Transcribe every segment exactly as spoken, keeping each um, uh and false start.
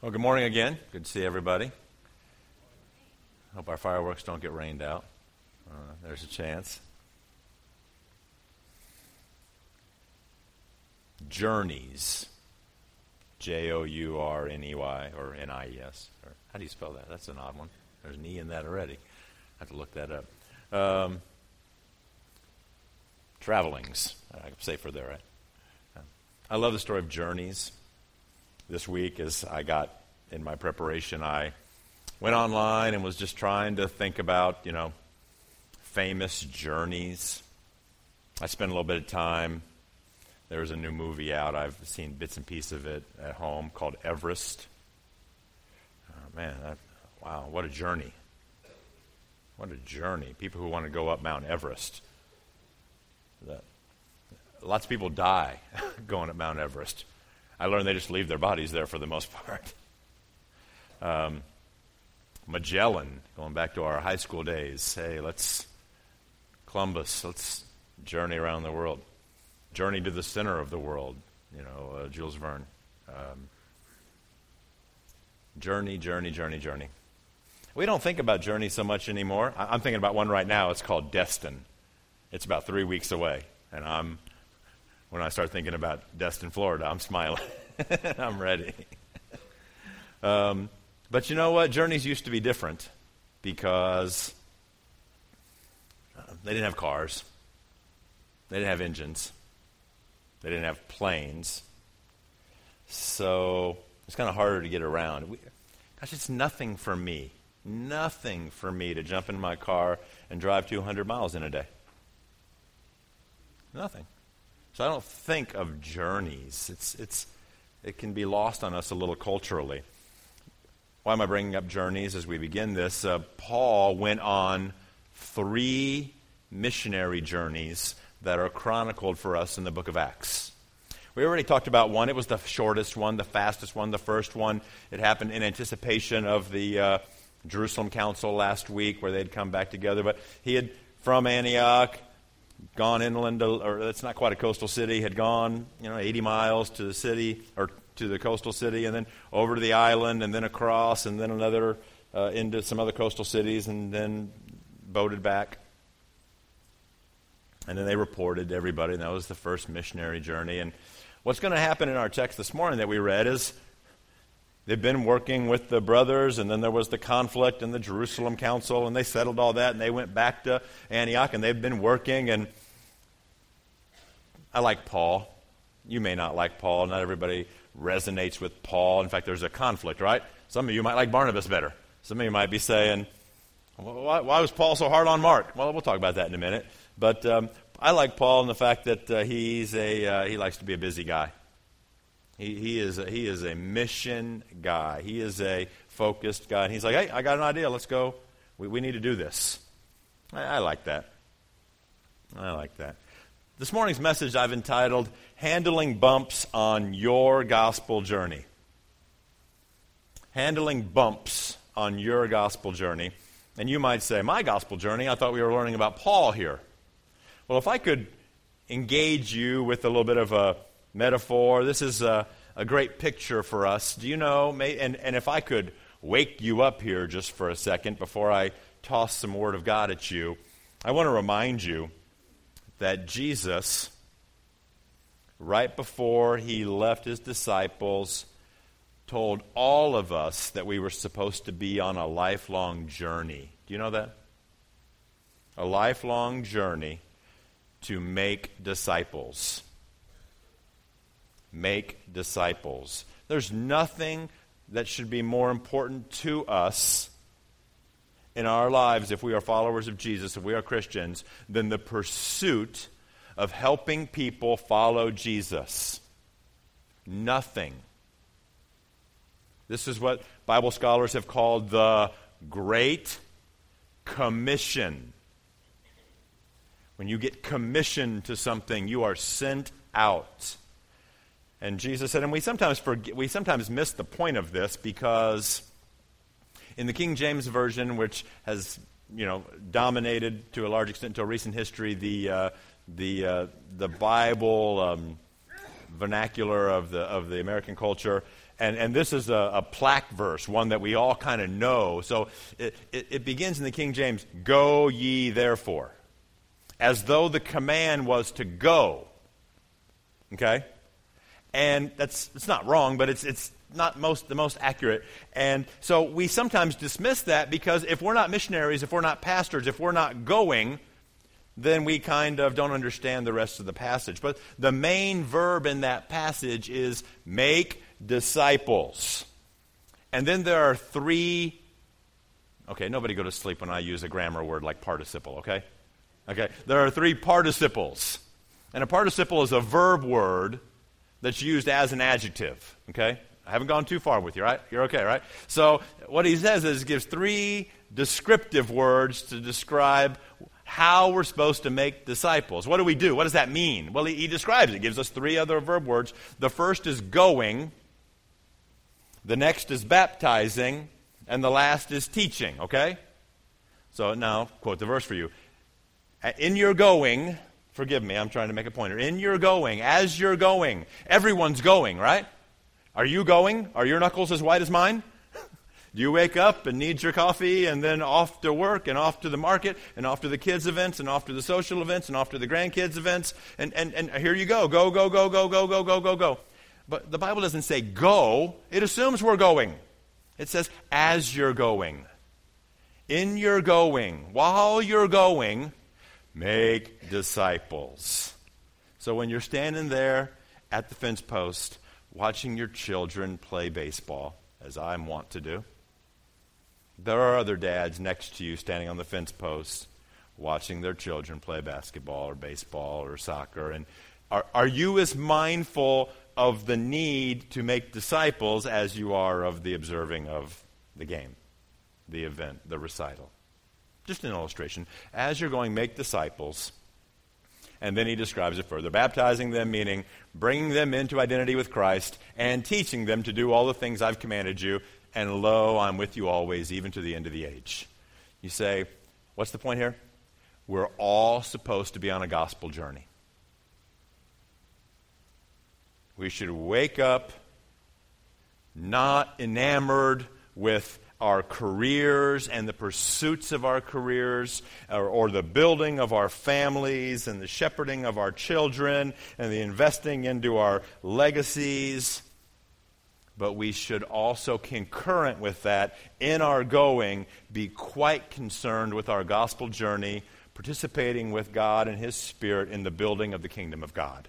Well, good morning again. Good to see everybody. Hope our fireworks don't get rained out. Uh, there's a chance. Journeys. J O U R N E Y or N I E S. Or how do you spell that? That's an odd one. There's an E in that already. I have to look that up. Um, travelings. I'm safer there, right? Uh, I love the story of journeys. This week, as I got in my preparation, I went online and was just trying to think about, you know, famous journeys. I spent a little bit of time. There was a new movie out. I've seen bits and pieces of it at home called Everest. Oh, man, that, wow, what a journey. What a journey. People who want to go up Mount Everest. That, lots of people die going up Mount Everest. I learned they just leave their bodies there for the most part. Um, Magellan, going back to our high school days. Hey, let's, Columbus, let's journey around the world. Journey to the center of the world, you know, uh, Jules Verne. Um, journey, journey, journey, journey. We don't think about journey so much anymore. I- I'm thinking about one right now. It's called Destin. It's about three weeks away, and I'm When I start thinking about Destin, Florida, I'm smiling. I'm ready. um, but you know what? Journeys used to be different because uh, they didn't have cars. They didn't have engines. They didn't have planes. So it's kind of harder to get around. We, gosh, it's nothing for me. Nothing for me to jump in my car and drive two hundred miles in a day. Nothing. So I don't think of journeys. It's it's it can be lost on us a little culturally. Why am I bringing up journeys as we begin this? Uh, Paul went on three missionary journeys that are chronicled for us in the book of Acts. We already talked about one. It was the shortest one, the fastest one, the first one. It happened in anticipation of the uh, Jerusalem Council last week where they'd come back together. But he had, from Antioch, gone inland, to, or it's not quite a coastal city, had gone, you know, eighty miles to the city, or to the coastal city, and then over to the island, and then across, and then another, uh, into some other coastal cities, and then boated back. And then they reported to everybody, and that was the first missionary journey. And what's going to happen in our text this morning that we read is they've been working with the brothers, and then there was the conflict in the Jerusalem Council, and they settled all that, and they went back to Antioch, and they've been working. And I like Paul. You may not like Paul. Not everybody resonates with Paul. In fact, there's a conflict, right? Some of you might like Barnabas better. Some of you might be saying, why, why was Paul so hard on Mark? Well, we'll talk about that in a minute. But um, I like Paul in the fact that uh, he's a uh, he likes to be a busy guy. He, he is a, he is a mission guy. He is a focused guy. And he's like, hey, I got an idea. Let's go. We, we need to do this. I, I like that. I like that. This morning's message I've entitled, Handling Bumps on Your Gospel Journey. Handling bumps on your gospel journey. And you might say, my gospel journey? I thought we were learning about Paul here. Well, if I could engage you with a little bit of a metaphor. This is a, a great picture for us. Do you know, may, and, and if I could wake you up here just for a second before I toss some Word of God at you, I want to remind you that Jesus, right before he left his disciples, told all of us that we were supposed to be on a lifelong journey. Do you know that? A lifelong journey to make disciples. Make disciples. There's nothing that should be more important to us in our lives if we are followers of Jesus, if we are Christians, than the pursuit of helping people follow Jesus. Nothing. This is what Bible scholars have called the Great Commission. When you get commissioned to something, you are sent out. And Jesus said, and we sometimes forget, we sometimes miss the point of this because in the King James Version, which has, you know, dominated to a large extent until recent history, the uh, the uh, the Bible um, vernacular of the of the American culture, And, and this is a, a plaque verse, one that we all kind of know. So it, it, it begins in the King James, go ye therefore, as though the command was to go. Okay? And that's it's not wrong, but it's it's not most the most accurate. And so we sometimes dismiss that because if we're not missionaries, if we're not pastors, if we're not going, then we kind of don't understand the rest of the passage. But the main verb in that passage is make disciples. And then there are three, okay, nobody go to sleep when I use a grammar word like participle, okay? Okay, there are three participles. And a participle is a verb word that's used as an adjective, okay? I haven't gone too far with you, right? You're okay, right? So what he says is he gives three descriptive words to describe how we're supposed to make disciples. What do we do? What does that mean? Well, he, he describes it. He gives us three other verb words. The first is going. The next is baptizing. And the last is teaching, okay? So now, quote the verse for you. In your going, forgive me, I'm trying to make a pointer. In your going, as you're going, everyone's going, right? Are you going? Are your knuckles as white as mine? Do you wake up and need your coffee and then off to work and off to the market and off to the kids' events and off to the social events and off to the grandkids' events? And, and, and here you go. Go, go, go, go, go, go, go, go, go. But the Bible doesn't say go. It assumes we're going. It says as you're going. In your going. While you're going, make disciples. So when you're standing there at the fence post watching your children play baseball, as I want to do, there are other dads next to you standing on the fence post watching their children play basketball or baseball or soccer. And are, are you as mindful of the need to make disciples as you are of the observing of the game, the event, the recital? Just an illustration. As you're going, make disciples. And then he describes it further. Baptizing them, meaning bringing them into identity with Christ and teaching them to do all the things I've commanded you. And lo, I'm with you always, even to the end of the age. You say, what's the point here? We're all supposed to be on a gospel journey. We should wake up not enamored with our careers and the pursuits of our careers, or, or the building of our families and the shepherding of our children and the investing into our legacies. But we should also, concurrent with that, in our going, be quite concerned with our gospel journey, participating with God and His Spirit in the building of the kingdom of God.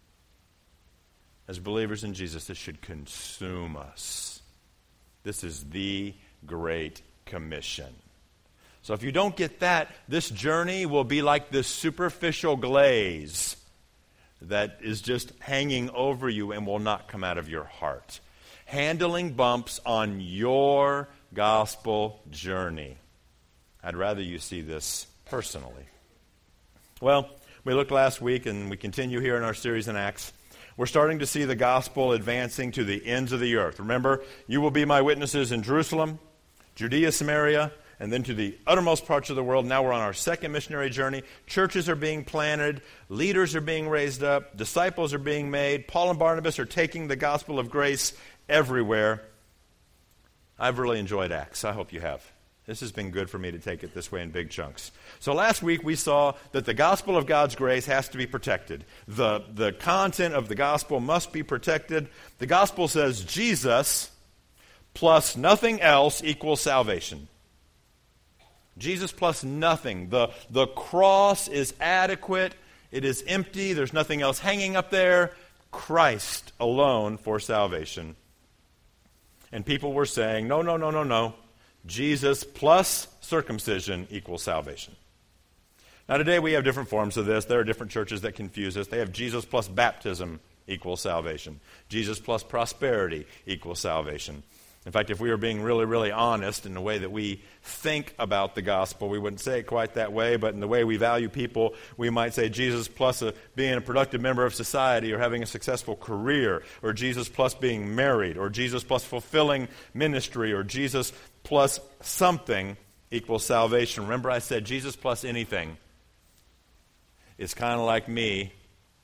As believers in Jesus, this should consume us. This is the Great Commission. So if you don't get that, this journey will be like this superficial glaze that is just hanging over you and will not come out of your heart. Handling bumps on your gospel journey. I'd rather you see this personally. Well, we looked last week and we continue here in our series in Acts. We're starting to see the gospel advancing to the ends of the earth. Remember, you will be my witnesses in Jerusalem, Judea, Samaria, and then to the uttermost parts of the world. Now we're on our second missionary journey. Churches are being planted. Leaders are being raised up. Disciples are being made. Paul and Barnabas are taking the gospel of grace everywhere. I've really enjoyed Acts. I hope you have. This has been good for me to take it this way in big chunks. So last week we saw that the gospel of God's grace has to be protected. The, the content of the gospel must be protected. The gospel says Jesus plus nothing else equals salvation. Jesus plus nothing. The, the cross is adequate. It is empty. There's nothing else hanging up there. Christ alone for salvation. And people were saying, no, no, no, no, no. Jesus plus circumcision equals salvation. Now today we have different forms of this. There are different churches that confuse us. They have Jesus plus baptism equals salvation. Jesus plus prosperity equals salvation. In fact, if we were being really, really honest in the way that we think about the gospel, we wouldn't say it quite that way, but in the way we value people, we might say Jesus plus a, being a productive member of society or having a successful career, or Jesus plus being married, or Jesus plus fulfilling ministry, or Jesus plus something equals salvation. Remember I said Jesus plus anything is kind of like me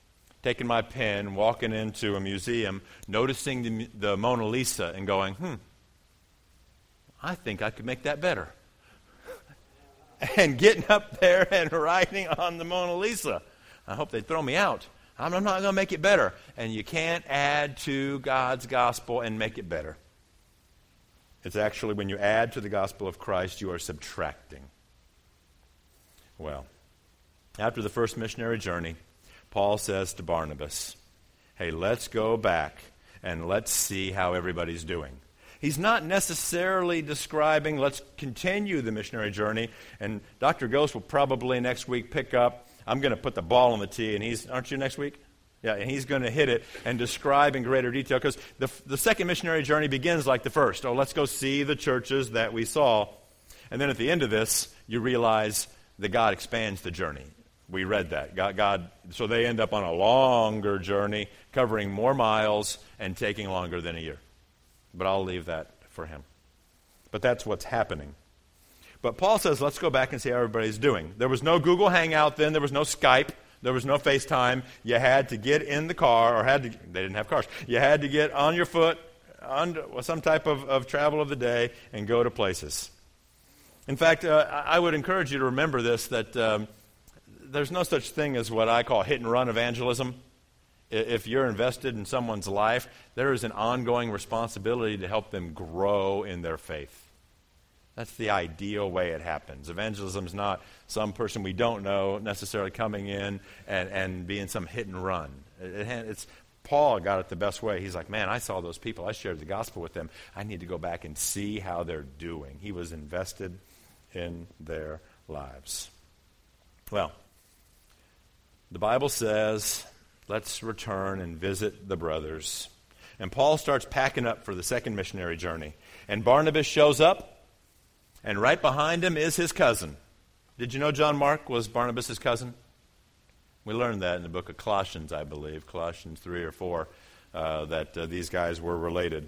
taking my pen, walking into a museum, noticing the, the Mona Lisa and going, hmm, I think I could make that better. And getting up there and writing on the Mona Lisa. I hope they throw me out. I'm not going to make it better. And you can't add to God's gospel and make it better. It's actually when you add to the gospel of Christ, you are subtracting. Well, after the first missionary journey, Paul says to Barnabas, hey, let's go back and let's see how everybody's doing. He's not necessarily describing, let's continue the missionary journey. And Doctor Ghost will probably next week pick up, I'm going to put the ball on the tee, and he's, aren't you next week? Yeah, and he's going to hit it and describe in greater detail, because the, the second missionary journey begins like the first. Oh, let's go see the churches that we saw. And then at the end of this, you realize that God expands the journey. We read that. God, God, so they end up on a longer journey, covering more miles and taking longer than a year. But I'll leave that for him. But that's what's happening. But Paul says, let's go back and see how everybody's doing. There was no Google Hangout then. There was no Skype. There was no FaceTime. You had to get in the car, or had to, they didn't have cars. You had to get on your foot, on some type of, of travel of the day, and go to places. In fact, uh, I would encourage you to remember this, that um, there's no such thing as what I call hit and run evangelism. If you're invested in someone's life, there is an ongoing responsibility to help them grow in their faith. That's the ideal way it happens. Evangelism is not some person we don't know necessarily coming in and, and being some hit and run. It, it's Paul got it the best way. He's like, man, I saw those people. I shared the gospel with them. I need to go back and see how they're doing. He was invested in their lives. Well, the Bible says, let's return and visit the brothers. And Paul starts packing up for the second missionary journey. And Barnabas shows up, and right behind him is his cousin. Did you know John Mark was Barnabas' cousin? We learned that in the book of Colossians, I believe, Colossians three or four, uh, that uh, these guys were related.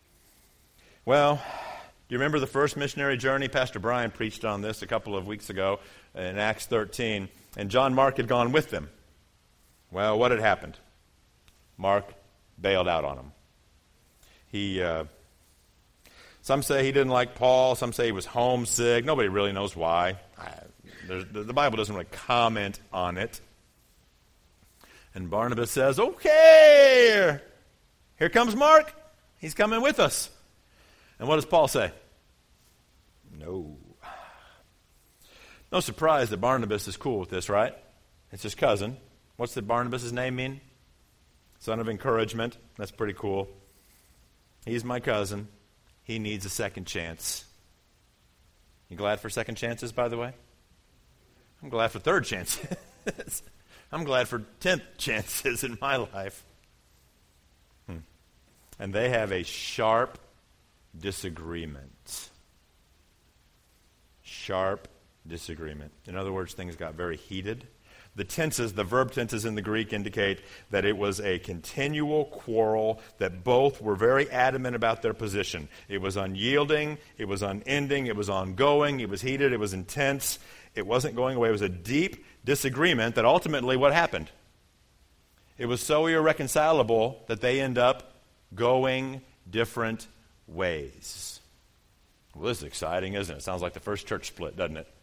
Well, do you remember the first missionary journey? Pastor Brian preached on this a couple of weeks ago in Acts thirteen, and John Mark had gone with them. Well, what had happened? Mark bailed out on him. He, uh, some say he didn't like Paul. Some say he was homesick. Nobody really knows why. I, the, the Bible doesn't really comment on it. And Barnabas says, okay, here comes Mark. He's coming with us. And what does Paul say? No. No surprise that Barnabas is cool with this, right? It's his cousin. What's the Barnabas' name mean? Son of encouragement. That's pretty cool. He's my cousin. He needs a second chance. You glad for second chances, by the way? I'm glad for third chances. I'm glad for tenth chances in my life. Hmm. And they have a sharp disagreement. Sharp disagreement. In other words, things got very heated. The tenses, the verb tenses in the Greek indicate that it was a continual quarrel, that both were very adamant about their position. It was unyielding, it was unending, it was ongoing, it was heated, it was intense. It wasn't going away. It was a deep disagreement that ultimately what happened? It was so irreconcilable that they end up going different ways. Well, this is exciting, isn't it? Sounds like the first church split, doesn't it?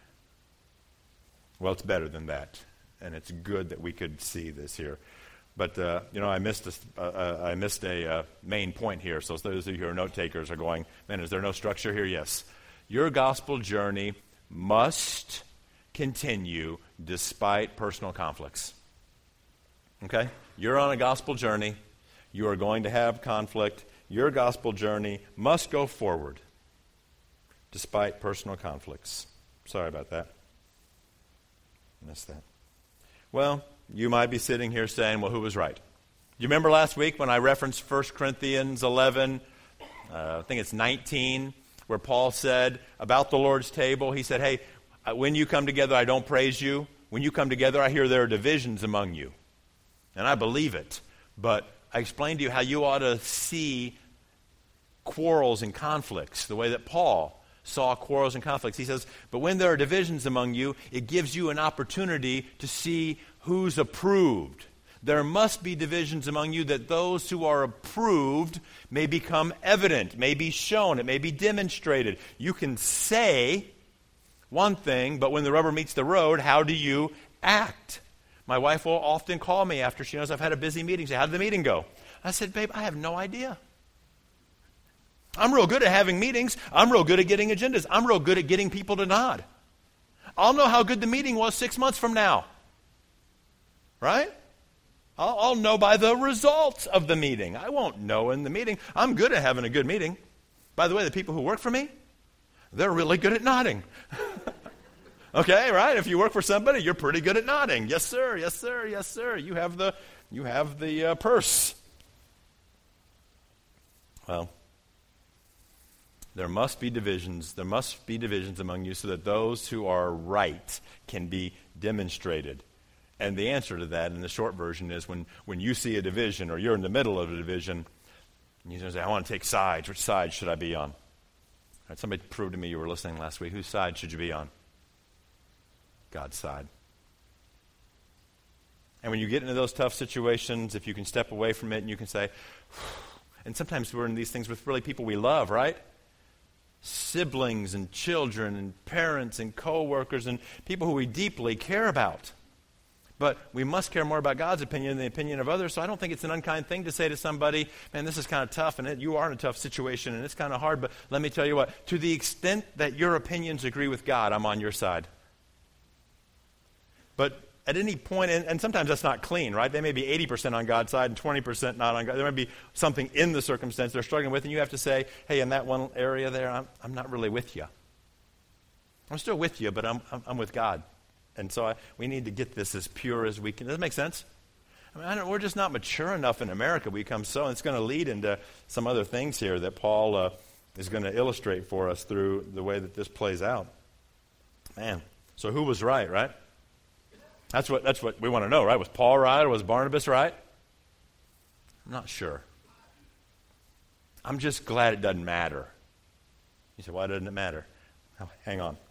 Well, it's better than that, and it's good that we could see this here. But, uh, you know, I missed a, uh, I missed a uh, main point here, so those of you who are note takers are going, man, is there no structure here? Yes. Your gospel journey must continue despite personal conflicts. Okay? You're on a gospel journey. You are going to have conflict. Your gospel journey must go forward despite personal conflicts. Sorry about that. Missed that. Well, you might be sitting here saying, well, who was right? Do you remember last week when I referenced First Corinthians eleven, uh, I think it's nineteen, where Paul said about the Lord's table, he said, hey, when you come together, I don't praise you. When you come together, I hear there are divisions among you. And I believe it. But I explained to you how you ought to see quarrels and conflicts the way that Paul saw quarrels and conflicts. He says, but when there are divisions among you, it gives you an opportunity to see who's approved. There must be divisions among you, that those who are approved may become evident, may be shown, it may be demonstrated. You can say one thing, but when the rubber meets the road, how do you act? My wife will often call me after she knows I've had a busy meeting, say, how did the meeting go? I said, babe, I have no idea. I'm real good at having meetings. I'm real good at getting agendas. I'm real good at getting people to nod. I'll know how good the meeting was six months from now. Right? I'll, I'll know by the results of the meeting. I won't know in the meeting. I'm good at having a good meeting. By the way, the people who work for me, they're really good at nodding. Okay, right? If you work for somebody, you're pretty good at nodding. Yes, sir. Yes, sir. Yes, sir. You have the you have the uh, purse. Well, there must be divisions. There must be divisions among you so that those who are right can be demonstrated. And the answer to that in the short version is when, when you see a division or you're in the middle of a division, you say, I want to take sides. Which side should I be on? Right, somebody proved to me you were listening last week. Whose side should you be on? God's side. And when you get into those tough situations, if you can step away from it and you can say, and sometimes we're in these things with really people we love, right? Siblings and children and parents and co-workers and people who we deeply care about. But we must care more about God's opinion than the opinion of others, so I don't think it's an unkind thing to say to somebody, man, this is kind of tough, and it, you are in a tough situation, and it's kind of hard, but let me tell you what, to the extent that your opinions agree with God, I'm on your side. But at any point, and, and sometimes that's not clean, right? They may be eighty percent on God's side and twenty percent not on God. There may be something in the circumstance they're struggling with, and you have to say, hey, in that one area there, I'm, I'm not really with you. I'm still with you, but I'm, I'm, I'm with God. And so I, we need to get this as pure as we can. Does that make sense? I mean, I don't, we're just not mature enough in America. We become so, and it's going to lead into some other things here that Paul uh, is going to illustrate for us through the way that this plays out. Man, so who was right, right? That's what that's what we want to know, right? Was Paul right or was Barnabas right? I'm not sure. I'm just glad it doesn't matter. You say, why doesn't it matter? Oh, hang on.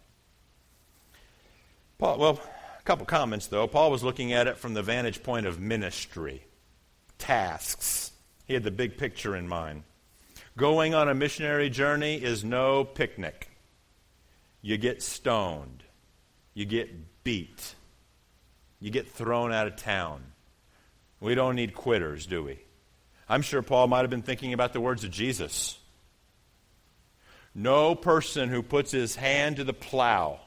Paul, well, a couple comments, though. Paul was looking at it from the vantage point of ministry, tasks. He had the big picture in mind. Going on a missionary journey is no picnic. You get stoned. You get beat. You get thrown out of town. We don't need quitters, do we? I'm sure Paul might have been thinking about the words of Jesus. No person who puts his hand to the plow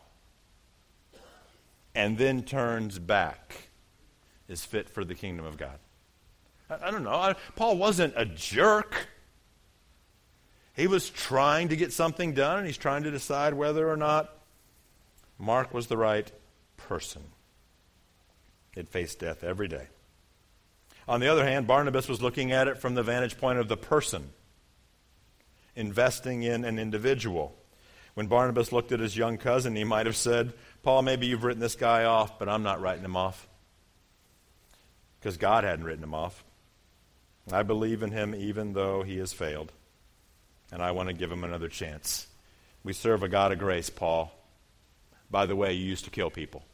and then turns back is fit for the kingdom of God. I, I don't know. I, Paul wasn't a jerk. He was trying to get something done, and he's trying to decide whether or not Mark was the right person. He'd face death every day. On the other hand, Barnabas was looking at it from the vantage point of the person, investing in an individual. When Barnabas looked at his young cousin, he might have said, Paul, maybe you've written this guy off, but I'm not writing him off. Because God hadn't written him off. I believe in him even though he has failed. And I want to give him another chance. We serve a God of grace, Paul. By the way, you used to kill people.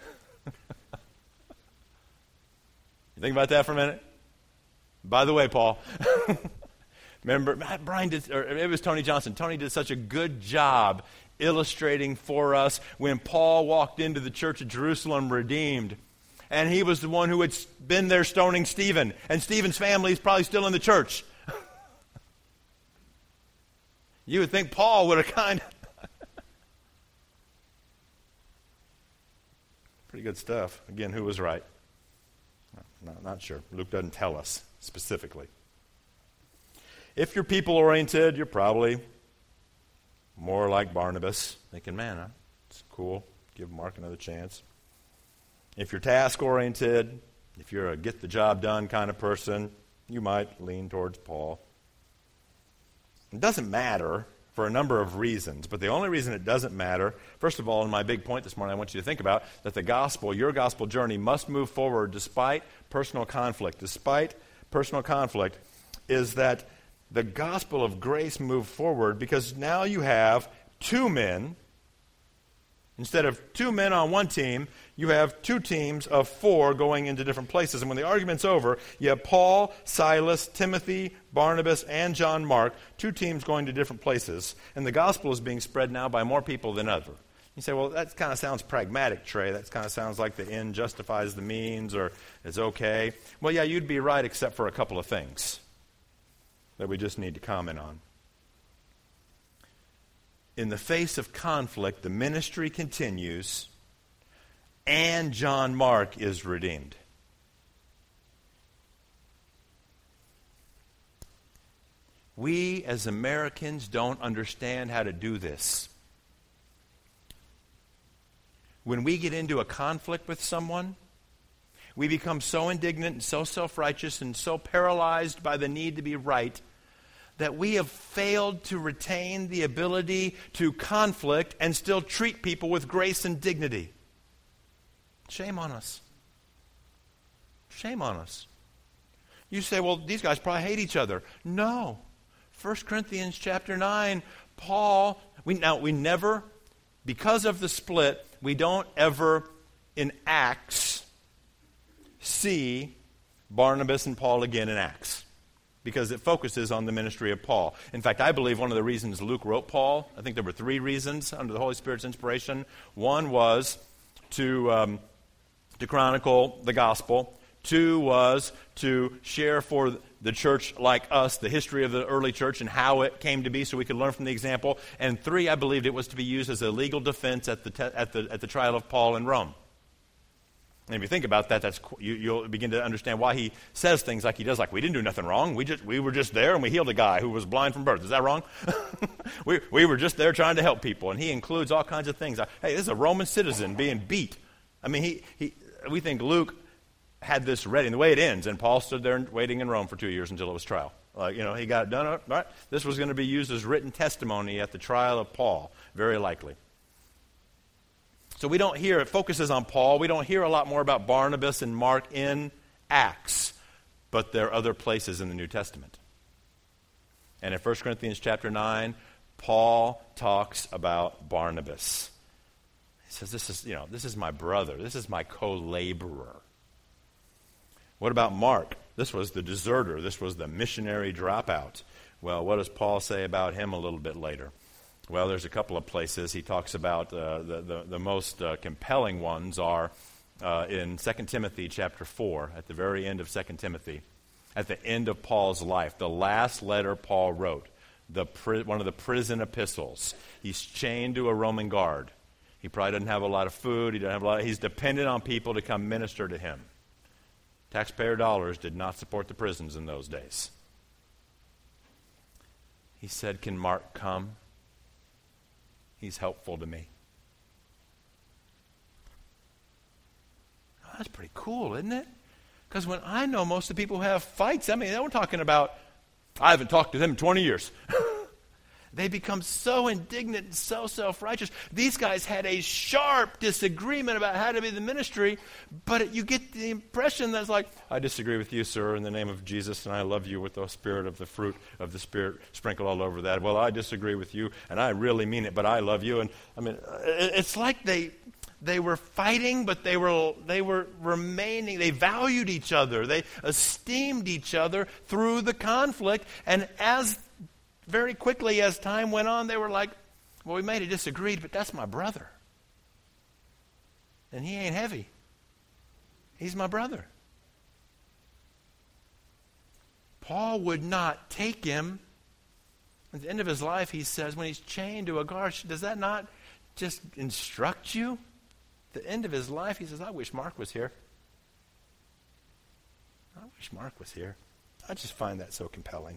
You think about that for a minute? By the way, Paul. Remember, Brian did, or it was Tony Johnson. Tony did such a good job illustrating for us when Paul walked into the church of Jerusalem redeemed. And he was the one who had been there stoning Stephen. And Stephen's family is probably still in the church. You would think Paul would have kind of... Pretty good stuff. Again, who was right? Not, not sure. Luke doesn't tell us specifically. If you're people-oriented, you're probably more like Barnabas, thinking, man, huh, it's cool. Give Mark another chance. If you're task-oriented, if you're a get-the-job-done kind of person, you might lean towards Paul. It doesn't matter for a number of reasons, but the only reason it doesn't matter, first of all, and my big point this morning I want you to think about, that the gospel, your gospel journey, must move forward despite personal conflict. Despite personal conflict is that the gospel of grace moved forward because now you have two men, Instead of two men on one team, you have two teams of four going into different places. And when the argument's over, you have Paul, Silas, Timothy, Barnabas, and John Mark, two teams going to different places. And the gospel is being spread now by more people than ever. You say, well, that kind of sounds pragmatic, Trey. That kind of sounds like the end justifies the means, or is okay. Well, yeah, you'd be right except for a couple of things that we just need to comment on. In the face of conflict, the ministry continues, and John Mark is redeemed. We as Americans don't understand how to do this. When we get into a conflict with someone, we become so indignant and so self-righteous and so paralyzed by the need to be right that we have failed to retain the ability to conflict and still treat people with grace and dignity. Shame on us. Shame on us. You say, well, these guys probably hate each other. No. First Corinthians chapter nine, Paul, we now we never, because of the split, we don't ever in Acts see Barnabas and Paul again in Acts, because it focuses on the ministry of Paul. In fact, I believe one of the reasons Luke wrote Paul, I think there were three reasons under the Holy Spirit's inspiration. One was to um, to chronicle the gospel. Two was to share for the church like us the history of the early church and how it came to be so we could learn from the example. And three, I believed it was to be used as a legal defense at the, te- at the, at the trial of Paul in Rome. And if you think about that, that's you, you'll begin to understand why he says things like he does, like we didn't do nothing wrong. We just we were just there and we healed a guy who was blind from birth. Is that wrong? we we were just there trying to help people. And he includes all kinds of things. Like, hey, this is a Roman citizen being beat. I mean, he he. we think Luke had this ready. And the way it ends, and Paul stood there waiting in Rome for two years until it was trial. Like, you know, he got it done. All right. This was going to be used as written testimony at the trial of Paul, very likely. So we don't hear, it focuses on Paul. We don't hear a lot more about Barnabas and Mark in Acts, but there are other places in the New Testament. And in First Corinthians chapter nine, Paul talks about Barnabas. He says, this is, you know, this is my brother. This is my co-laborer. What about Mark? This was the deserter. This was the missionary dropout. Well, what does Paul say about him a little bit later? Well, there's a couple of places. He talks about uh, the, the, the most uh, compelling ones are uh, in Second Timothy chapter four, at the very end of Second Timothy, at the end of Paul's life, the last letter Paul wrote, the pri- one of the prison epistles. He's chained to a Roman guard. He probably doesn't have a lot of food. He doesn't have a lot. Of, he's dependent on people to come minister to him. Taxpayer dollars did not support the prisons in those days. He said, can Mark come? He's helpful to me. Oh, that's pretty cool, isn't it? Because when I know most of the people who have fights, I mean, they weren't talking about, I haven't talked to them in twenty years. They become so indignant and so self-righteous. These guys had a sharp disagreement about how to be the ministry, but it, you get the impression that it's like, I disagree with you, sir, in the name of Jesus, and I love you with the spirit of the fruit of the Spirit sprinkled all over that. Well, I disagree with you, and I really mean it, but I love you. And I mean, it, it's like they they were fighting, but they were they were remaining. They valued each other. They esteemed each other through the conflict, and as very quickly, as time went on, they were like, well, we may have disagreed, but that's my brother. And he ain't heavy. He's my brother. Paul would not take him. At the end of his life, he says, when he's chained to a guard, does that not just instruct you? At the end of his life, he says, I wish Mark was here. I wish Mark was here. I just find that so compelling.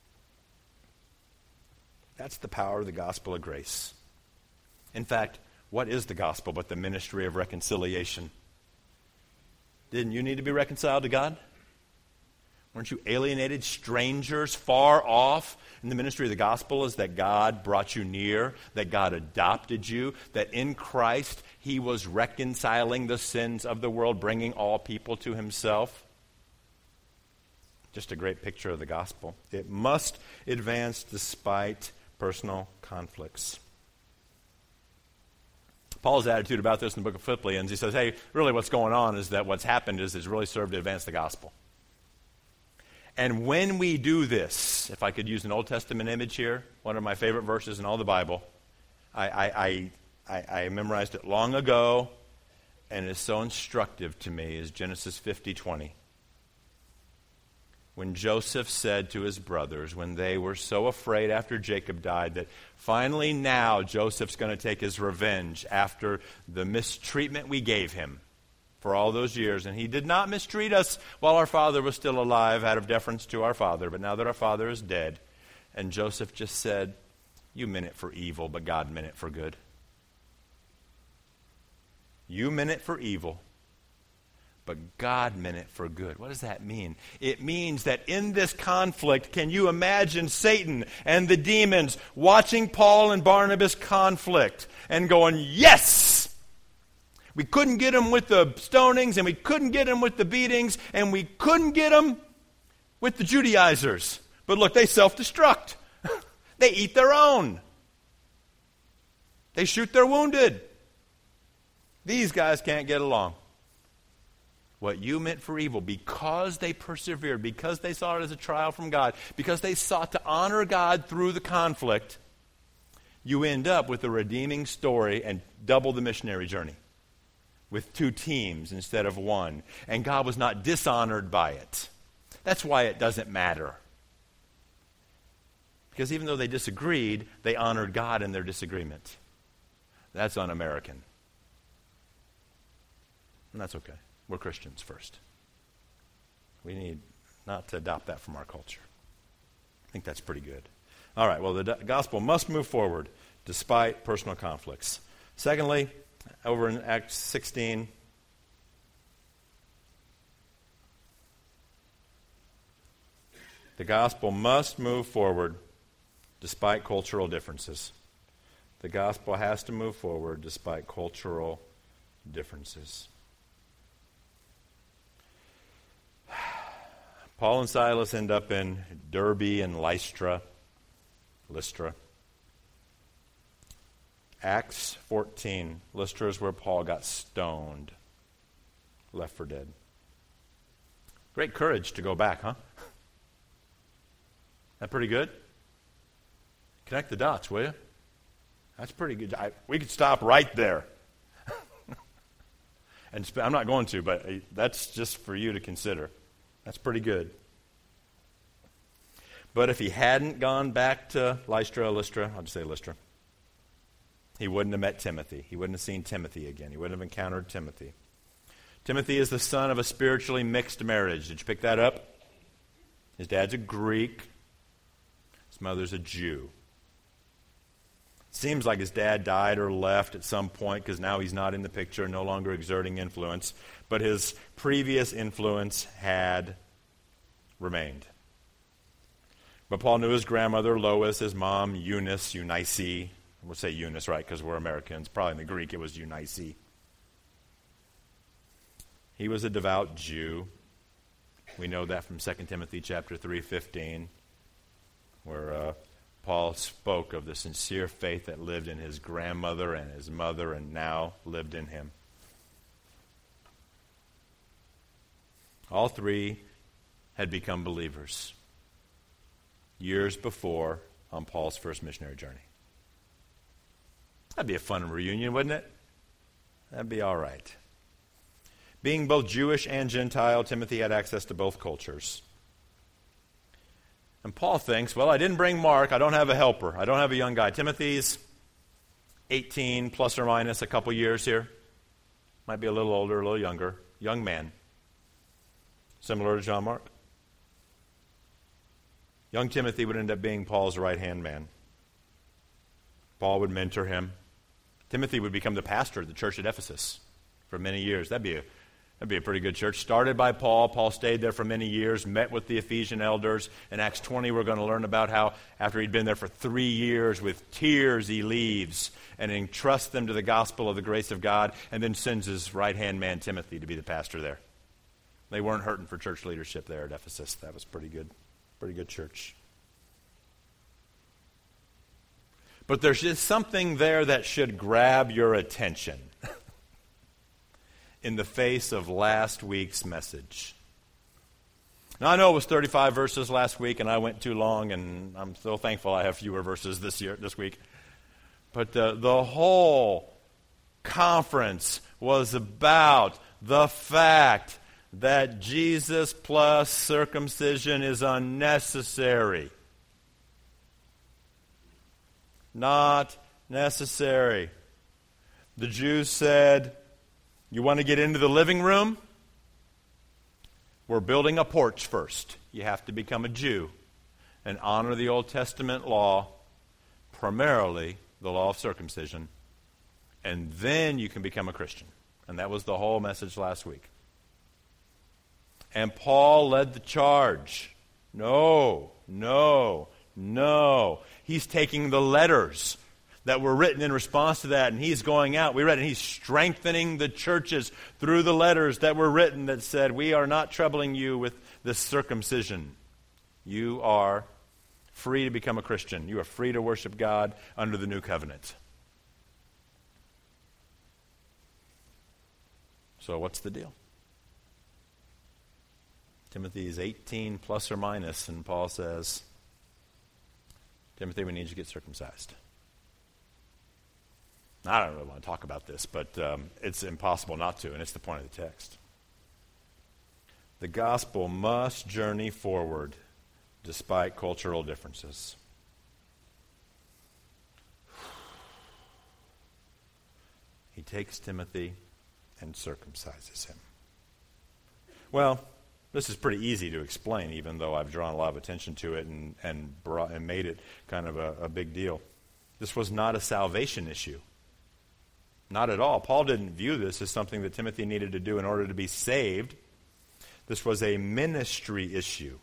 That's the power of the gospel of grace. In fact, what is the gospel but the ministry of reconciliation? Didn't you need to be reconciled to God? Weren't you alienated strangers far off? And the ministry of the gospel is that God brought you near, that God adopted you, that in Christ he was reconciling the sins of the world, bringing all people to himself. Just a great picture of the gospel. It must advance despite personal conflicts. Paul's attitude about this in the book of Philippians, he says, hey, really what's going on is that what's happened is it's really served to advance the gospel. And when we do this, if I could use an Old Testament image here, one of my favorite verses in all the Bible, I, I, I, I, I memorized it long ago, and it's so instructive to me, is Genesis fifty twenty. When Joseph said to his brothers, when they were so afraid after Jacob died, that finally now Joseph's going to take his revenge after the mistreatment we gave him for all those years. And he did not mistreat us while our father was still alive out of deference to our father. But now that our father is dead, and Joseph just said, you meant it for evil, but God meant it for good. You meant it for evil, but God meant it for good. What does that mean? It means that in this conflict, can you imagine Satan and the demons watching Paul and Barnabas conflict and going, yes! We couldn't get them with the stonings, and we couldn't get them with the beatings, and we couldn't get them with the Judaizers. But look, they self-destruct. They eat their own. They shoot their wounded. These guys can't get along. What you meant for evil, because they persevered, because they saw it as a trial from God, because they sought to honor God through the conflict, you end up with a redeeming story and double the missionary journey with two teams instead of one. And God was not dishonored by it. That's why it doesn't matter. Because even though they disagreed, they honored God in their disagreement. That's un-American. And that's okay. We're Christians first. We need not to adopt that from our culture. I think that's pretty good. All right, well, the do- gospel must move forward despite personal conflicts. Secondly, over in Acts sixteen, the gospel must move forward despite cultural differences. The gospel has to move forward despite cultural differences. Paul and Silas end up in Derbe and Lystra. Lystra. Acts fourteen. Lystra is where Paul got stoned, left for dead. Great courage to go back, huh? That pretty good? Connect the dots, will you? That's pretty good. I, we could stop right there. and sp- I'm not going to, but uh, that's just for you to consider. That's pretty good. But if he hadn't gone back to Lystra, Lystra, I'll just say Lystra, he wouldn't have met Timothy. He wouldn't have seen Timothy again. He wouldn't have encountered Timothy. Timothy is the son of a spiritually mixed marriage. Did you pick that up? His dad's a Greek. His mother's a Jew. Seems like his dad died or left at some point because now he's not in the picture, no longer exerting influence. But his previous influence had remained. But Paul knew his grandmother, Lois, his mom, Eunice, Eunice. We'll say Eunice, right, because we're Americans. Probably in the Greek it was Eunice. He was a devout Jew. We know that from Second Timothy chapter three fifteen, where uh, Paul spoke of the sincere faith that lived in his grandmother and his mother and now lived in him. All three had become believers years before on Paul's first missionary journey. That'd be a fun reunion, wouldn't it? That'd be all right. Being both Jewish and Gentile, Timothy had access to both cultures. And Paul thinks, well, I didn't bring Mark. I don't have a helper. I don't have a young guy. Timothy's eighteen plus or minus a couple years here. Might be a little older, a little younger. Young man. Similar to John Mark. Young Timothy would end up being Paul's right-hand man. Paul would mentor him. Timothy would become the pastor of the church at Ephesus for many years. That'd be a That'd be a pretty good church. Started by Paul. Paul stayed there for many years, met with the Ephesian elders. In Acts twenty, we're going to learn about how after he'd been there for three years, with tears he leaves and entrusts them to the gospel of the grace of God, and then sends his right-hand man Timothy to be the pastor there. They weren't hurting for church leadership there at Ephesus. That was pretty good, pretty good church. But there's just something there that should grab your attention in the face of last week's message. Now, I know it was thirty-five verses last week, and I went too long, and I'm so thankful I have fewer verses this year, this week. But uh, the whole conference was about the fact that Jesus plus circumcision is unnecessary. Not necessary. The Jews said, you want to get into the living room? We're building a porch first. You have to become a Jew and honor the Old Testament law, primarily the law of circumcision, and then you can become a Christian. And that was the whole message last week. And Paul led the charge. No, no, no. He's taking the letters that were written in response to that, and he's going out. We read, and he's strengthening the churches through the letters that were written that said, we are not troubling you with this circumcision. You are free to become a Christian. You are free to worship God under the new covenant. So what's the deal? Timothy is eighteen plus or minus, and Paul says, Timothy, we need you to get circumcised. I don't really want to talk about this, but um, it's impossible not to, and it's the point of the text. The gospel must journey forward despite cultural differences. He takes Timothy and circumcises him. Well, this is pretty easy to explain, even though I've drawn a lot of attention to it and and, brought, and made it kind of a, a big deal. This was not a salvation issue. Not at all. Paul didn't view this as something that Timothy needed to do in order to be saved. This was a ministry issue.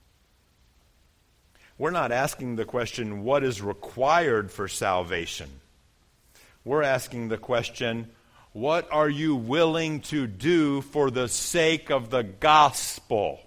We're not asking the question, what is required for salvation? We're asking the question, what are you willing to do for the sake of the gospel?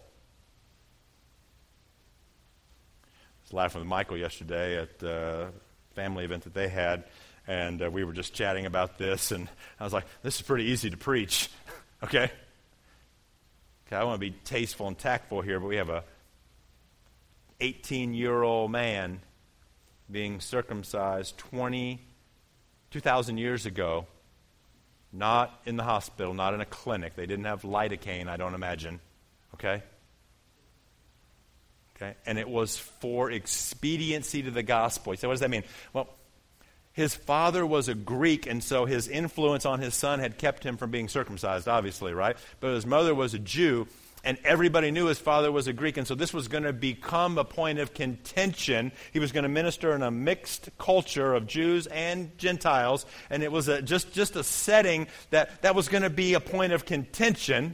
I was laughing with Michael yesterday at the family event that they had, and uh, we were just chatting about this, and I was like, this is pretty easy to preach, okay? Okay, I want to be tasteful and tactful here, but we have a eighteen-year-old man being circumcised twenty, two thousand years ago, not in the hospital, not in a clinic. They didn't have lidocaine, I don't imagine, okay? Okay, and it was for expediency to the gospel. You say, what does that mean? Well, his father was a Greek, and so his influence on his son had kept him from being circumcised, obviously, right? But his mother was a Jew, and everybody knew his father was a Greek, and so this was going to become a point of contention. He was going to minister in a mixed culture of Jews and Gentiles, and it was a, just, just a setting that, that was going to be a point of contention.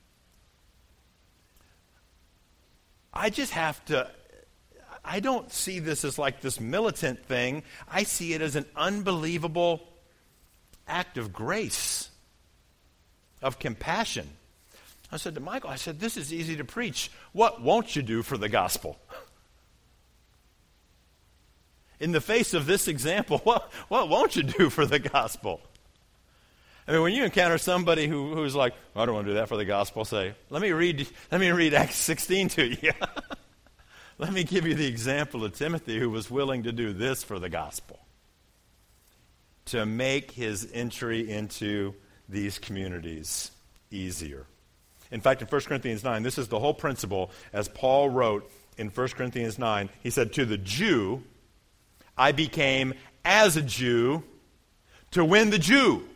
I just have to... I don't see this as like this militant thing. I see it as an unbelievable act of grace, of compassion. I said to Michael, I said, this is easy to preach. What won't you do for the gospel? In the face of this example, what, what won't you do for the gospel? I mean, when you encounter somebody who, who's like, I don't want to do that for the gospel, say, let me read, let me read Acts sixteen to you. Let me give you the example of Timothy, who was willing to do this for the gospel, to make his entry into these communities easier. In fact, in First Corinthians nine, this is the whole principle, as Paul wrote in First Corinthians nine. He said, to the Jew, I became as a Jew to win the Jew.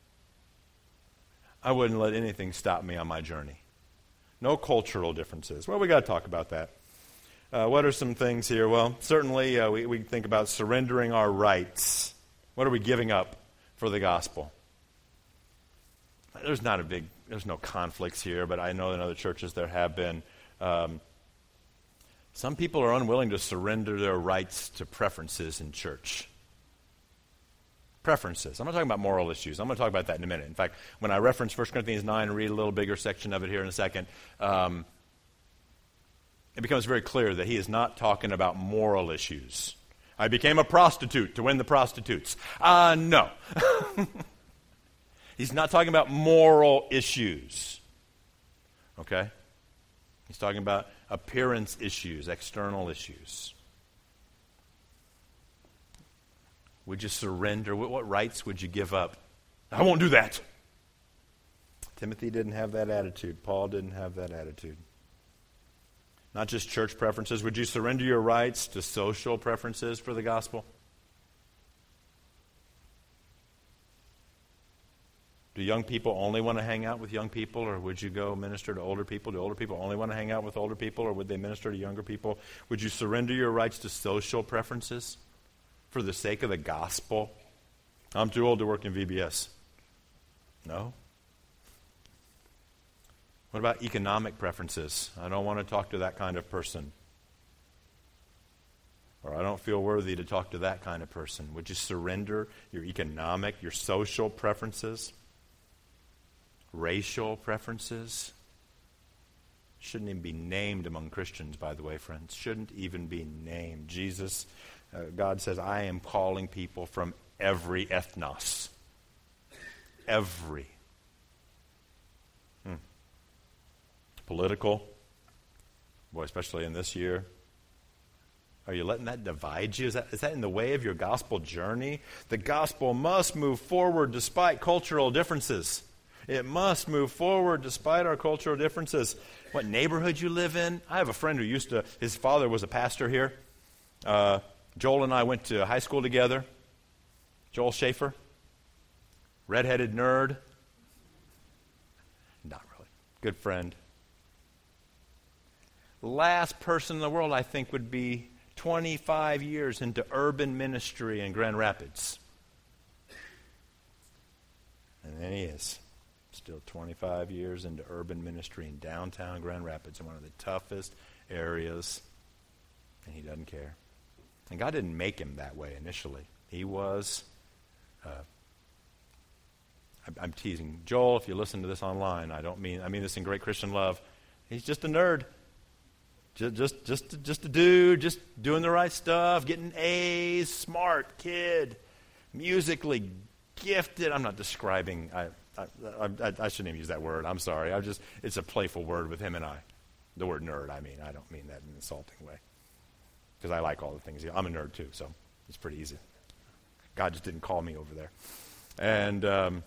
I wouldn't let anything stop me on my journey. No cultural differences. Well, we got to talk about that. Uh, what are some things here? Well, certainly uh, we, we think about surrendering our rights. What are we giving up for the gospel? There's not a big, there's no conflicts here, but I know in other churches there have been. Um, some people are unwilling to surrender their rights to preferences in church. Preferences. I'm not talking about moral issues. I'm going to talk about that in a minute. In fact, when I reference First Corinthians nine and read a little bigger section of it here in a second, um, it becomes very clear that he is not talking about moral issues. I became a prostitute to win the prostitutes. Uh, no. He's not talking about moral issues. Okay? He's talking about appearance issues, external issues. Would you surrender? What, what rights would you give up? I won't do that. Timothy didn't have that attitude. Paul didn't have that attitude. Not just church preferences. Would you surrender your rights to social preferences for the gospel? Do young people only want to hang out with young people, or would you go minister to older people? Do older people only want to hang out with older people, or would they minister to younger people? Would you surrender your rights to social preferences for the sake of the gospel? I'm too old to work in V B S. No. What about economic preferences? I don't want to talk to that kind of person. Or I don't feel worthy to talk to that kind of person. Would you surrender your economic, your social preferences? Racial preferences? Shouldn't even be named among Christians, by the way, friends. Shouldn't even be named. Jesus, uh, God says, I am calling people from every ethnos. Every. Hmm. Political. Boy, especially in this year. Are you letting that divide you? Is that, is that in the way of your gospel journey? The gospel must move forward despite cultural differences. It must move forward despite our cultural differences. What neighborhood you live in? I have a friend who used to, his father was a pastor here. Uh, Joel and I went to high school together. Joel Schaefer, redheaded nerd. Not really. Good friend. Last person in the world, I think, would be twenty-five years into urban ministry in Grand Rapids. And then he is. Still twenty-five years into urban ministry in downtown Grand Rapids, in one of the toughest areas, and he doesn't care. And God didn't make him that way initially. He was, uh, I'm, I'm teasing. Joel, if you listen to this online, I don't mean, I mean this in great Christian love. He's just a nerd. Just, just, just, just a dude, just doing the right stuff, getting A's, smart kid, musically gifted. I'm not describing, I, I, I, I shouldn't even use that word. I'm sorry. I just it's a playful word with him and I. The word nerd, I mean. I don't mean that in an insulting way. Because I like all the things. I'm a nerd too, so it's pretty easy. God just didn't call me over there. And um,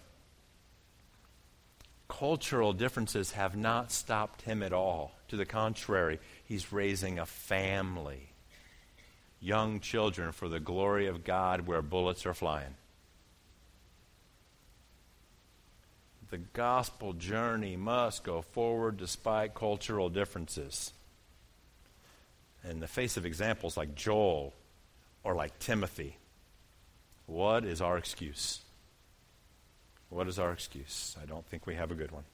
cultural differences have not stopped him at all. To the contrary, he's raising a family. Young children for the glory of God where bullets are flying. The gospel journey must go forward despite cultural differences. In the face of examples like Joel or like Timothy, what is our excuse? What is our excuse? I don't think we have a good one.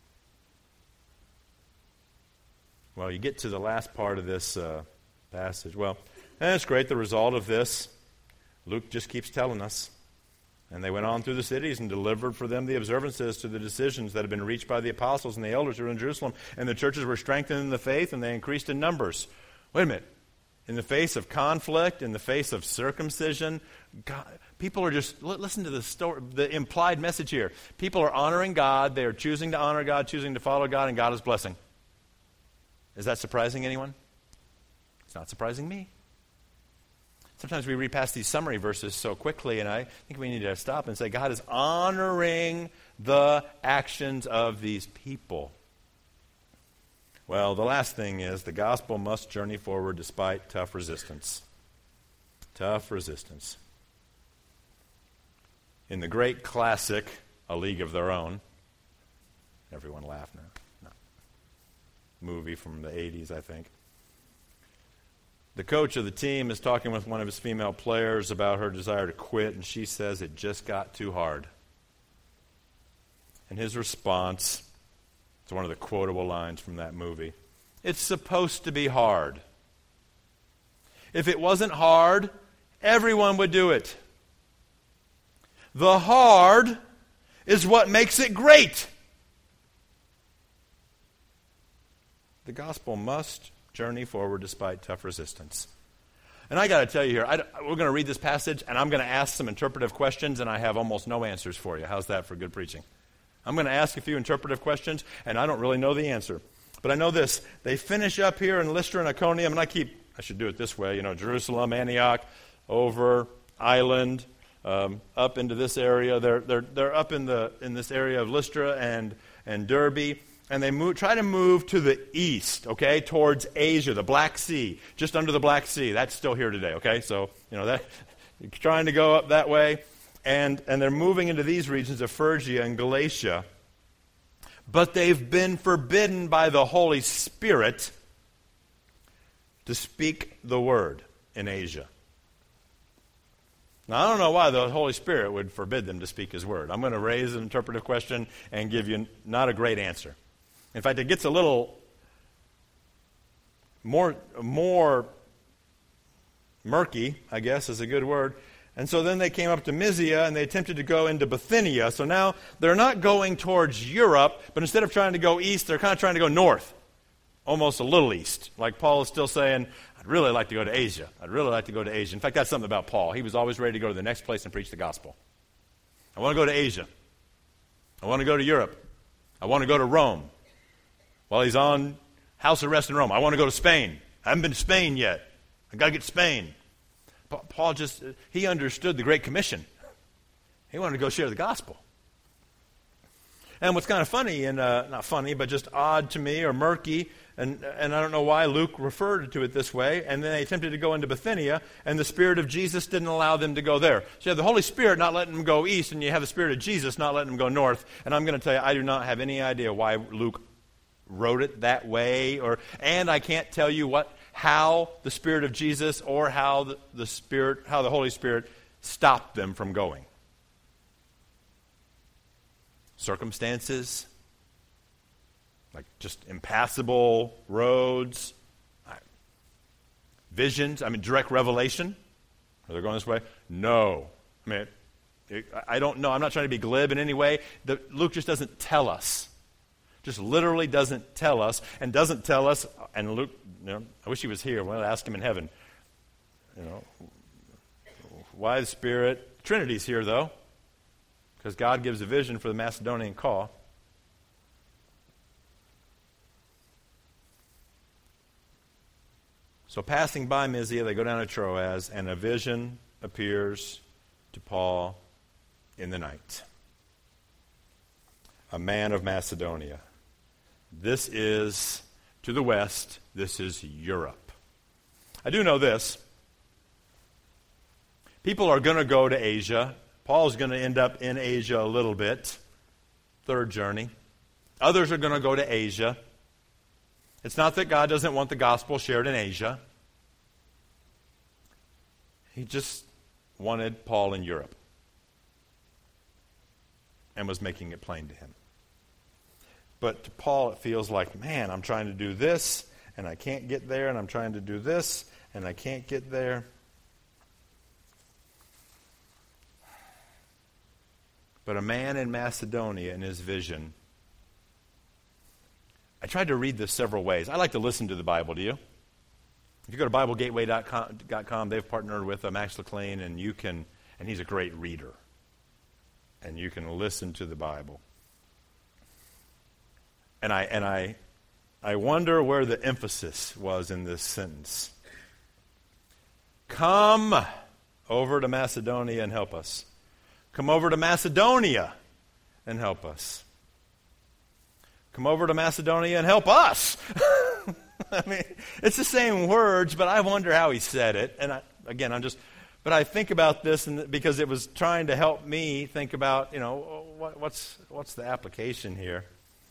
Well, you get to the last part of this uh, passage. Well, that's great, the result of this. Luke just keeps telling us. And they went on through the cities and delivered for them the observances to the decisions that had been reached by the apostles and the elders who were in Jerusalem. And the churches were strengthened in the faith, and they increased in numbers. Wait a minute. In the face of conflict, in the face of circumcision, God, people are just, listen to the story, the implied message here. People are honoring God. They are choosing to honor God, choosing to follow God, and God is blessing. Is that surprising anyone? It's not surprising me. Sometimes we read past these summary verses so quickly, and I think we need to stop and say, God is honoring the actions of these people. Well, the last thing is the gospel must journey forward despite tough resistance. Tough resistance. In the great classic, A League of Their Own, everyone laughed now. No. Movie from the eighties, I think. The coach of the team is talking with one of his female players about her desire to quit, and she says it just got too hard. And his response, it's one of the quotable lines from that movie, it's supposed to be hard. If it wasn't hard, everyone would do it. The hard is what makes it great. The gospel must journey forward despite tough resistance. And I got to tell you here, I, we're going to read this passage, and I'm going to ask some interpretive questions, and I have almost no answers for you. How's that for good preaching? I'm going to ask a few interpretive questions, and I don't really know the answer. But I know this. They finish up here in Lystra and Iconium, and I keep, I should do it this way, you know, Jerusalem, Antioch, over, island, um, up into this area. They're, they're, they're up in, the, in this area of Lystra and, and Derbe. And they move, try to move to the east, okay, towards Asia, the Black Sea, just under the Black Sea. That's still here today, okay? So, you know, that trying to go up that way. And, and they're moving into these regions of Phrygia and Galatia. But they've been forbidden by the Holy Spirit to speak the word in Asia. Now, I don't know why the Holy Spirit would forbid them to speak his word. I'm going to raise an interpretive question and give you not a great answer. In fact, it gets a little more, more murky, I guess is a good word. And so then they came up to Mysia, and they attempted to go into Bithynia. So now they're not going towards Europe, but instead of trying to go east, they're kind of trying to go north, almost a little east. Like Paul is still saying, I'd really like to go to Asia. I'd really like to go to Asia. In fact, that's something about Paul. He was always ready to go to the next place and preach the gospel. I want to go to Asia. I want to go to Europe. I want to go to Rome. While he's on house arrest in Rome, I want to go to Spain. I haven't been to Spain yet. I've got to get to Spain. Paul just, he understood the Great Commission. He wanted to go share the gospel. And what's kind of funny, and uh, not funny, but just odd to me or murky, and, and I don't know why Luke referred to it this way, and then they attempted to go into Bithynia, and the Spirit of Jesus didn't allow them to go there. So you have the Holy Spirit not letting them go east, and you have the Spirit of Jesus not letting them go north. And I'm going to tell you, I do not have any idea why Luke wrote it that way, or and I can't tell you what how the Spirit of Jesus or how the, the Spirit, how the Holy Spirit stopped them from going. Circumstances, like just impassable roads, visions. I mean, direct revelation. Are they going this way? No. I mean, it, I don't know. I'm not trying to be glib in any way. The, Luke just doesn't tell us. Just literally doesn't tell us, and doesn't tell us. And Luke, you know, I wish he was here. We'll ask him in heaven. You know, why the Spirit? Trinity's here though, because God gives a vision for the Macedonian call. So passing by Mysia, they go down to Troas, and a vision appears to Paul in the night. A man of Macedonia. This is, to the west, this is Europe. I do know this. People are going to go to Asia. Paul's going to end up in Asia a little bit. Third journey. Others are going to go to Asia. It's not that God doesn't want the gospel shared in Asia. He just wanted Paul in Europe and was making it plain to him. But to Paul, it feels like, man, I'm trying to do this, and I can't get there, and I'm trying to do this, and I can't get there. But a man in Macedonia in his vision, I tried to read this several ways. I like to listen to the Bible, do you? If you go to Bible Gateway dot com, they've partnered with uh, Max LeClain, and you can, and he's a great reader. And you can listen to the Bible. And I and I I wonder where the emphasis was in this sentence. Come over to Macedonia and help us. Come over to Macedonia and help us. Come over to Macedonia and help us. I mean, it's the same words, but I wonder how he said it. And I, again, I'm just, but I think about this and because it was trying to help me think about, you know, what, what's what's the application here?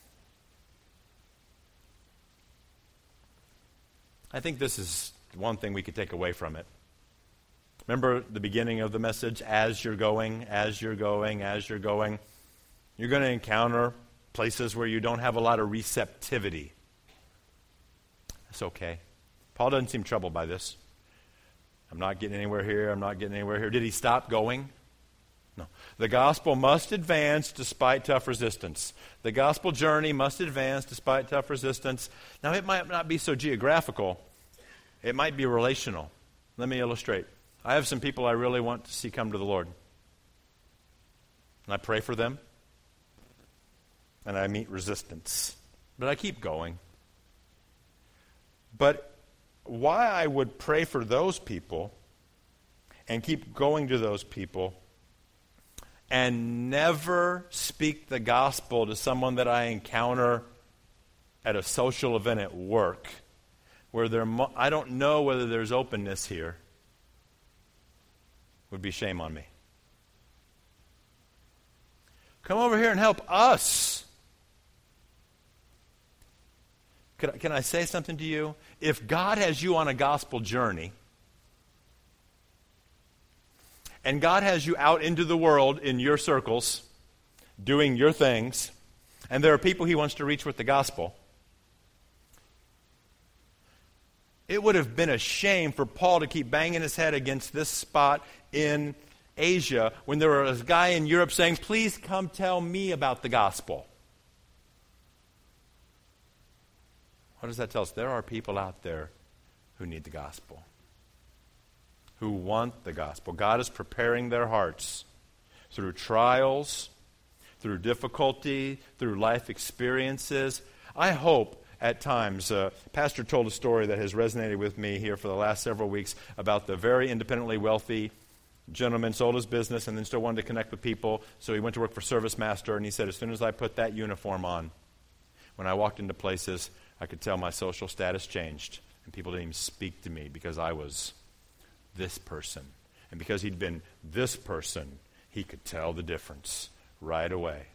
I think this is one thing we could take away from it. Remember the beginning of the message, as you're going, as you're going, as you're going. You're going to encounter places where you don't have a lot of receptivity. That's okay. Paul doesn't seem troubled by this. I'm not getting anywhere here, I'm not getting anywhere here. Did he stop going? No. The gospel must advance despite tough resistance. The gospel journey must advance despite tough resistance. Now, it might not be so geographical. It might be relational. Let me illustrate. I have some people I really want to see come to the Lord. And I pray for them. And I meet resistance. But I keep going. But why I would pray for those people and keep going to those people and never speak the gospel to someone that I encounter at a social event at work, where there, mo- I don't know whether there's openness here, would be shame on me. Come over here and help us. Can I, can I say something to you? If God has you on a gospel journey, and God has you out into the world in your circles, doing your things, and there are people He wants to reach with the gospel, it would have been a shame for Paul to keep banging his head against this spot in Asia when there was a guy in Europe saying, please come tell me about the gospel. What does that tell us? There are people out there who need the gospel, who want the gospel. God is preparing their hearts through trials, through difficulty, through life experiences. I hope at times, uh, Pastor told a story that has resonated with me here for the last several weeks about the very independently wealthy gentleman, sold his business and then still wanted to connect with people, so he went to work for ServiceMaster, and he said, as soon as I put that uniform on, when I walked into places, I could tell my social status changed, and people didn't even speak to me because I was this person. And because he'd been this person, he could tell the difference right away.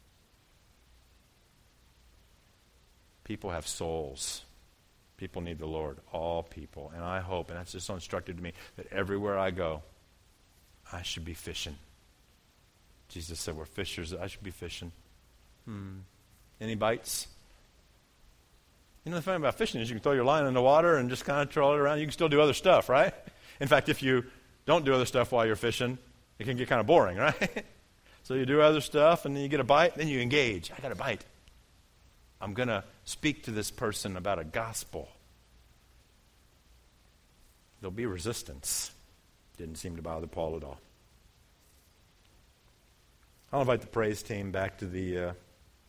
People have souls. People need the Lord. All people. And I hope, and that's just so instructed to me, that everywhere I go, I should be fishing. Jesus said we're fishers. I should be fishing. Hmm. Any bites? You know, the thing about fishing is you can throw your line in the water and just kind of troll it around. You can still do other stuff, right? In fact, if you don't do other stuff while you're fishing, it can get kind of boring, right? So you do other stuff, and then you get a bite, then you engage. I got a bite. I'm going to speak to this person about a gospel. There'll be resistance. Didn't seem to bother Paul at all. I'll invite the praise team back to the uh,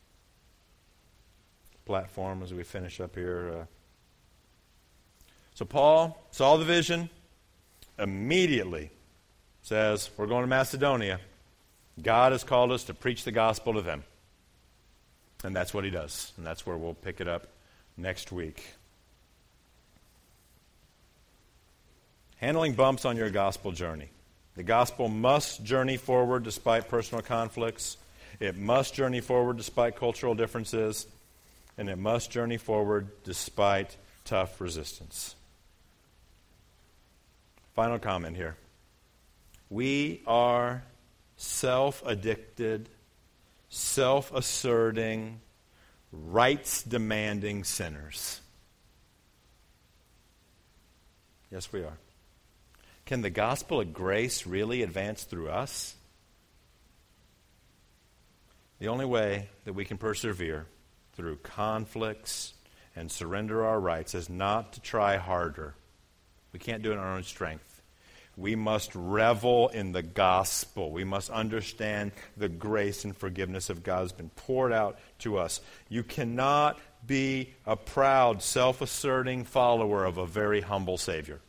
platform as we finish up here. Uh, so Paul saw the vision, immediately says, we're going to Macedonia. God has called us to preach the gospel to them. And that's what he does. And that's where we'll pick it up next week. Handling bumps on your gospel journey. The gospel must journey forward despite personal conflicts. It must journey forward despite cultural differences. And it must journey forward despite tough resistance. Final comment here. We are self-addicted, self-asserting, rights-demanding sinners. Yes, we are. Can the gospel of grace really advance through us? The only way that we can persevere through conflicts and surrender our rights is not to try harder. We can't do it in our own strength. We must revel in the gospel. We must understand the grace and forgiveness of God has been poured out to us. You cannot be a proud, self-asserting follower of a very humble Savior.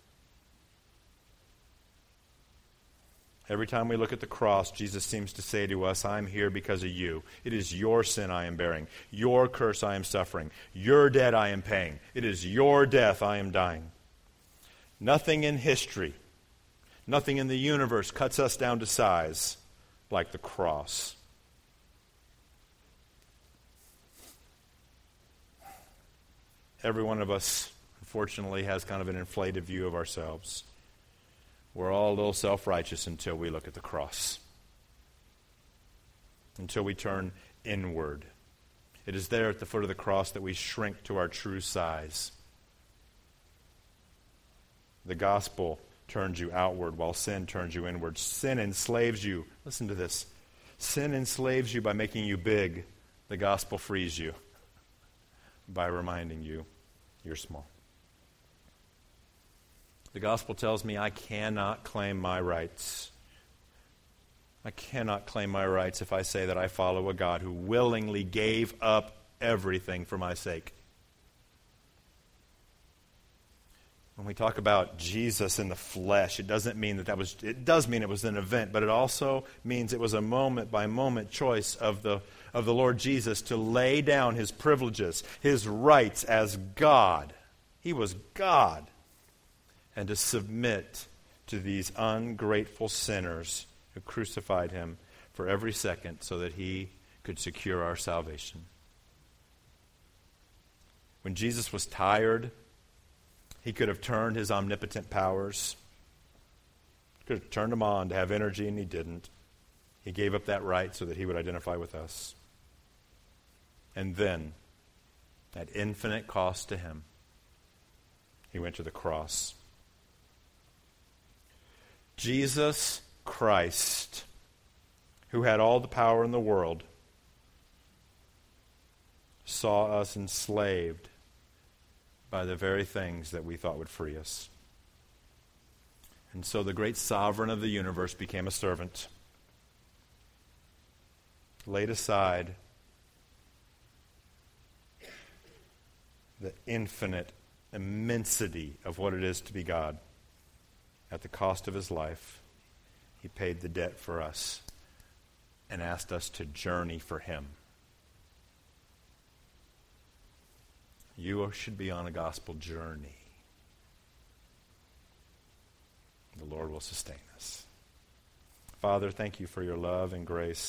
Every time we look at the cross, Jesus seems to say to us, I'm here because of you. It is your sin I am bearing. Your curse I am suffering. Your debt I am paying. It is your death I am dying. Nothing in history, nothing in the universe cuts us down to size like the cross. Every one of us, unfortunately, has kind of an inflated view of ourselves. We're all a little self-righteous until we look at the cross. Until we turn inward. It is there at the foot of the cross that we shrink to our true size. The gospel turns you outward while sin turns you inward. Sin enslaves you. Listen to this. Sin enslaves you by making you big. The gospel frees you by reminding you you're small. The gospel tells me I cannot claim my rights. I cannot claim my rights if I say that I follow a God who willingly gave up everything for my sake. When we talk about Jesus in the flesh, it doesn't mean that that was, it does mean it was an event, but it also means it was a moment by moment choice of the, of the Lord Jesus to lay down his privileges, his rights as God. He was God. And to submit to these ungrateful sinners who crucified him for every second so that he could secure our salvation. When Jesus was tired, he could have turned his omnipotent powers, could have turned them on to have energy, and he didn't. He gave up that right so that he would identify with us. And then, at infinite cost to him, he went to the cross. Jesus Christ, who had all the power in the world, saw us enslaved by the very things that we thought would free us. And so the great sovereign of the universe became a servant, laid aside the infinite immensity of what it is to be God. At the cost of his life, he paid the debt for us and asked us to journey for him. You should be on a gospel journey. The Lord will sustain us. Father, thank you for your love and grace.